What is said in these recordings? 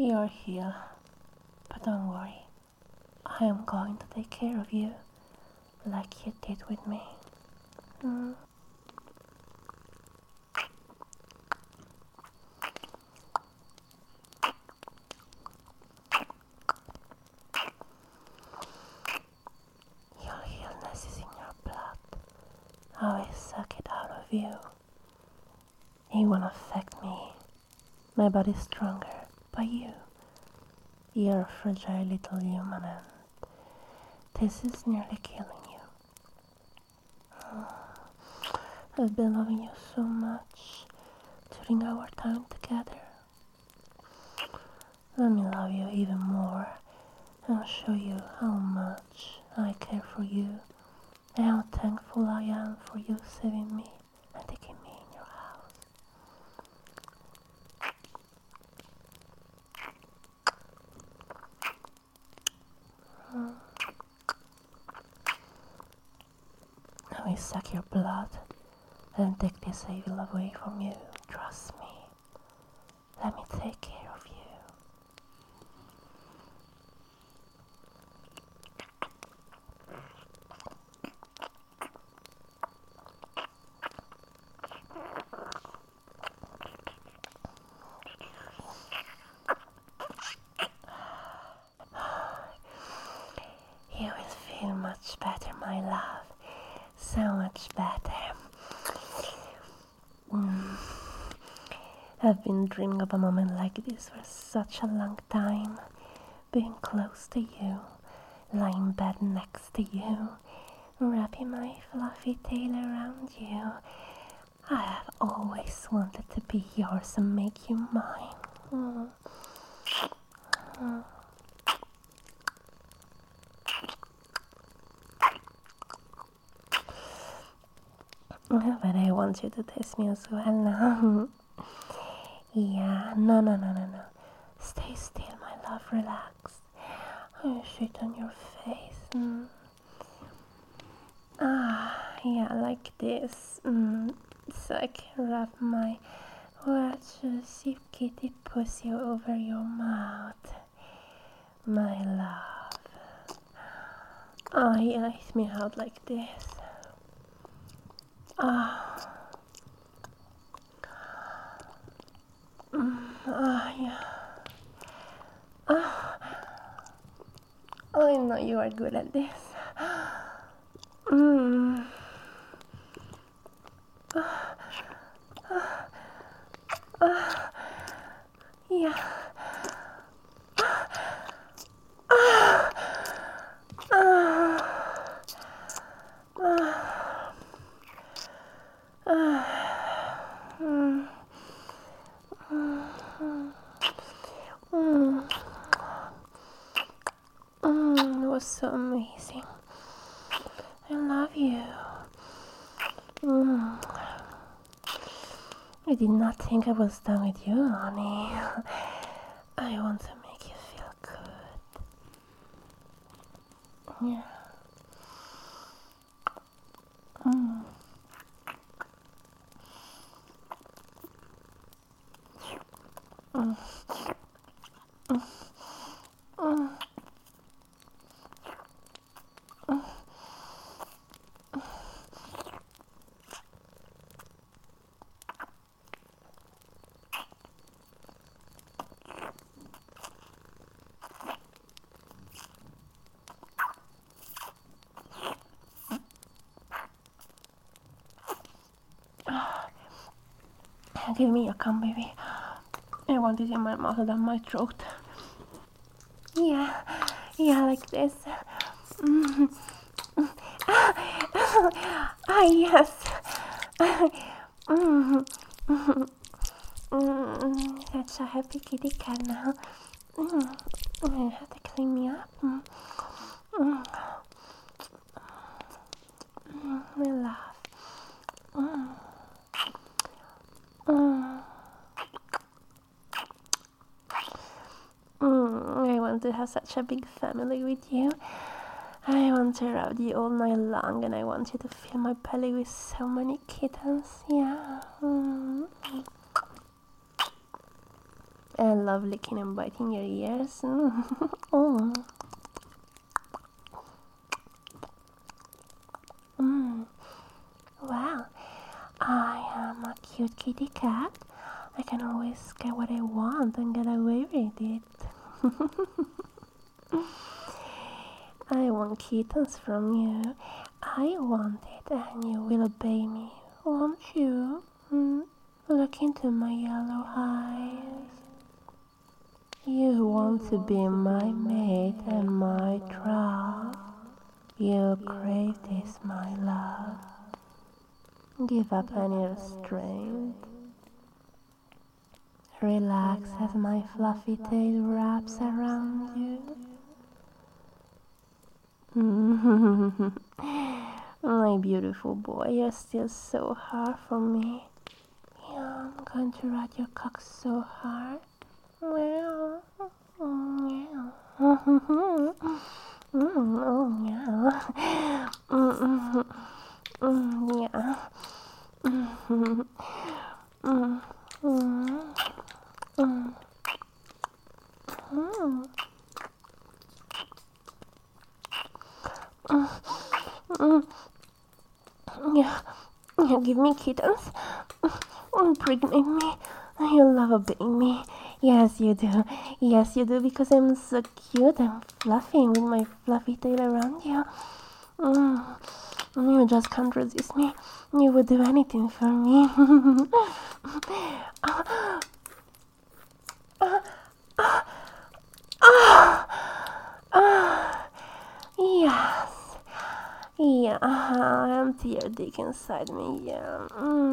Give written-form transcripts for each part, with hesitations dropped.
You're here, but don't worry. I am going to take care of you, like you did with me. Mm. Your illness is in your blood. I will suck it out of you. It won't affect me. My body's stronger, but you're a fragile little human, and this is nearly killing you. I've been loving you so much during our time together. Let me love you even more and show you how much I care for you and how thankful I am for you saving me and taking me in your house. I will suck your blood and take this evil away from you. Trust me. Let me take care of you. You will feel much better, my love. So much better. I've been dreaming of a moment like this for such a long time. Being close to you, lying in bed next to you, wrapping my fluffy tail around you. I have always wanted to be yours and make you mine. But I want you to taste me as well now. Yeah, no. Stay still, my love, relax. I sit on your face. Yeah, like this. So I can wrap my wet, juicy kitty pussy over your mouth. My love. Yeah, hit me out like this. Yeah. I know you are good at this. Yeah. It was so amazing. I love you. I did not think I was done with you, honey. I want to make you feel good. Yeah. Give me your cum, baby. I want it in my mouth and my throat. Yeah, like this. Yes. That's a happy kitty cat now. You have to clean me up. My love. I want to have such a big family with you. I want to rub you all night long, and I want you to fill my belly with so many kittens. Yeah. I love licking and biting your ears. Oh. Well, I am a cute kitty cat. I can always get what I want and get away with it. I want kittens from you. I want it, and you will obey me, won't you? Look into my yellow eyes. You want to be my mate and my trap. You crave this, my love. Give up any restraint. Relax as my fluffy tail wraps around you. My beautiful boy, you're still so hard for me. Yeah, I'm going to ride your cock so hard. Well, yeah. Oh, yeah. Yeah. Yeah. Yeah, give me kittens. Impregnate me. You love obeying me. Yes, you do. Yes, you do, because I'm so cute and fluffy with my fluffy tail around you. You just can't resist me. You would do anything for me. Yes. Yeah, empty your dick inside me, yeah.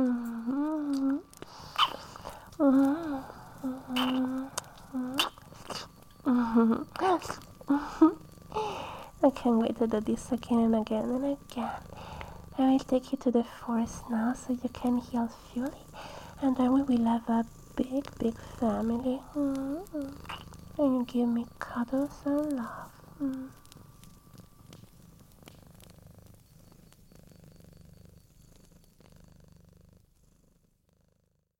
I can't wait to do this again and again and again. I will take you to the forest now so you can heal fully, and then we will have a big, big family. And you give me cuddles and love.